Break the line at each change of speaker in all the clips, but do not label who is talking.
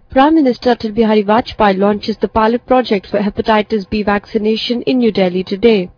Prime Minister Atal Bihari Vajpayee launches the pilot project for hepatitis B vaccination in New Delhi today.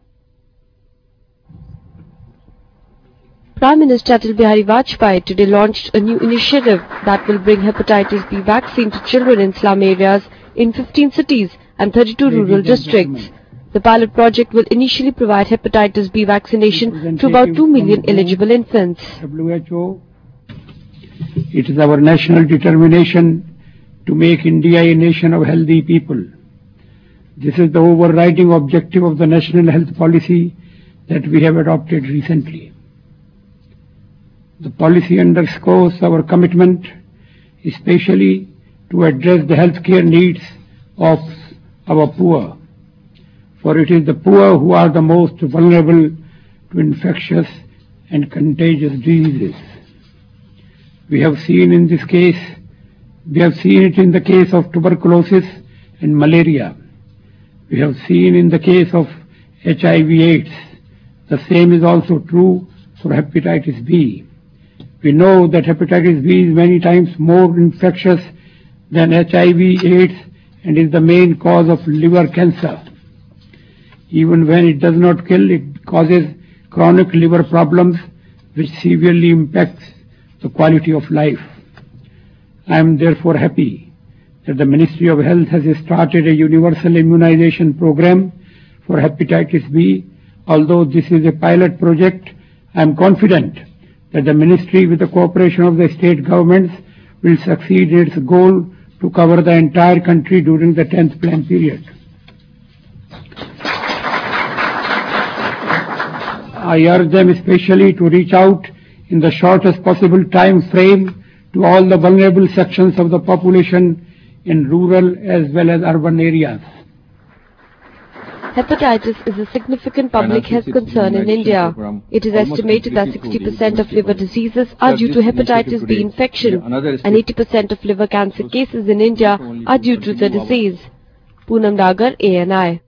Prime Minister Atal Bihari Vajpayee today launched a new initiative that will bring hepatitis B vaccine to children in slum areas in 15 cities and 32 rural districts. The pilot project will initially provide hepatitis B vaccination to about 2 million eligible infants.
WHO, it is our national determination to make India a nation of healthy people. This is the overriding objective of the national health policy that we have adopted recently. The policy underscores our commitment, especially to address the healthcare needs of our poor, for it is the poor who are the most vulnerable to infectious and contagious diseases. We have seen it in the case of tuberculosis and malaria. We have seen in the case of HIV/AIDS. The same is also true for hepatitis B. We know that hepatitis B is many times more infectious than HIV/AIDS and is the main cause of liver cancer. Even when it does not kill, it causes chronic liver problems which severely impacts the quality of life. I am therefore happy that the Ministry of Health has started a universal immunization program for hepatitis B. Although this is a pilot project, I am confident that the Ministry, with the cooperation of the state governments, will succeed in its goal to cover the entire country during the 10th plan period. I urge them especially to reach out in the shortest possible time frame to all the vulnerable sections of the population in rural as well as urban areas.
Hepatitis is a significant public health concern in India. It is estimated that 60% of liver diseases are due to hepatitis B infection and 80% of liver cancer cases in India are due to the disease. Poonam Dagar, ANI.